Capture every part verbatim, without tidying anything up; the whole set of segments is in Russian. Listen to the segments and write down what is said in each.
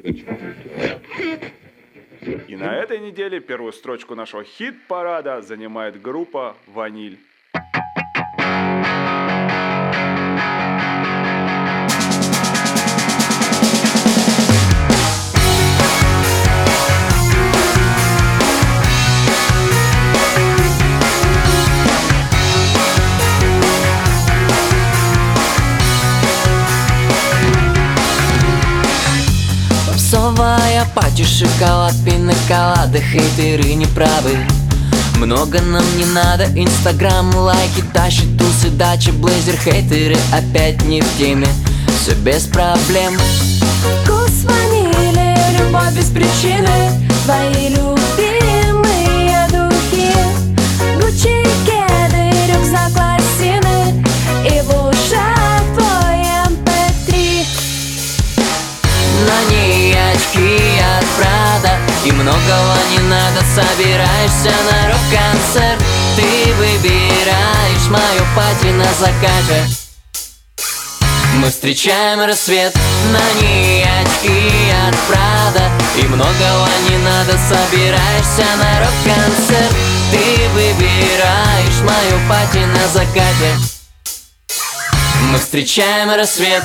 И на этой неделе первую строчку нашего хит-парада занимает группа «Ваниль». Попсовая пати, шоколад, пиноколада, хейтеры неправы. Много нам не надо, инстаграм, лайки тащит, тусы, дача, блейзер. Хейтеры опять не в теме, все без проблем. Вкус ванили, любовь без причины, твои любимые духи, Гуччи, кеды, рюкзак, лосины, и в ушах твой эм пэ три. На ней очки от Прада, и многого не надо. Собираешься на рок-концерт, ты выбираешь мою пати на закате. Мы встречаем рассвет. На ней очки от Прада, и многого не надо. Собираешься на рок-концерт, ты выбираешь мою пати на закате. Мы встречаем рассвет.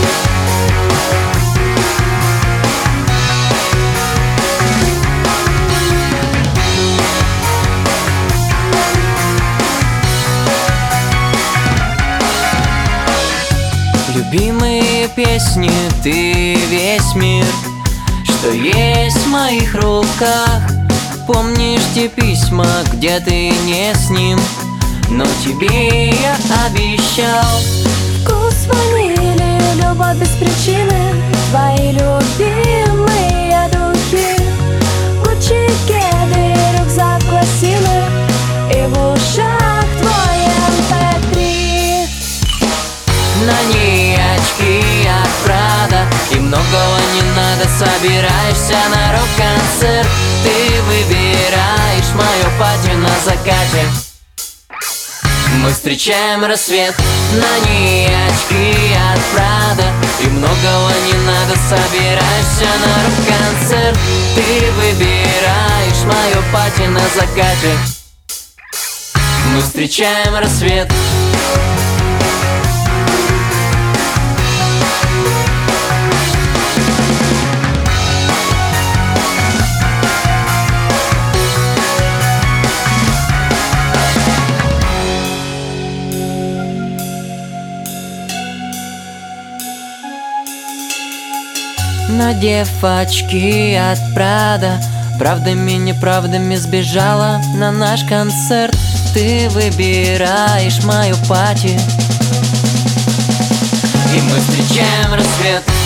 Любимые песни, ты весь мир, что есть в моих руках. Помнишь те письма, где ты не с ним, но тебе я обещал. Вкус ванили, любовь без причины, твои любимые духи, Гуччи, кеды, рюкзак, лосины, и в ушах твой эм пэ три. На ней очки от Прада, и многого не надо. Собираешься на рок-концерт, ты выбираешь мою пати на закате. Мы встречаем рассвет. На ней очки от Прада, и многого не надо. Собираешься на рок-концерт, ты выбираешь мою пати на закате. Мы встречаем рассвет. Надев очки от Прада, правдами, неправдами сбежала на наш концерт. Ты выбираешь мою пати, и мы встречаем рассвет.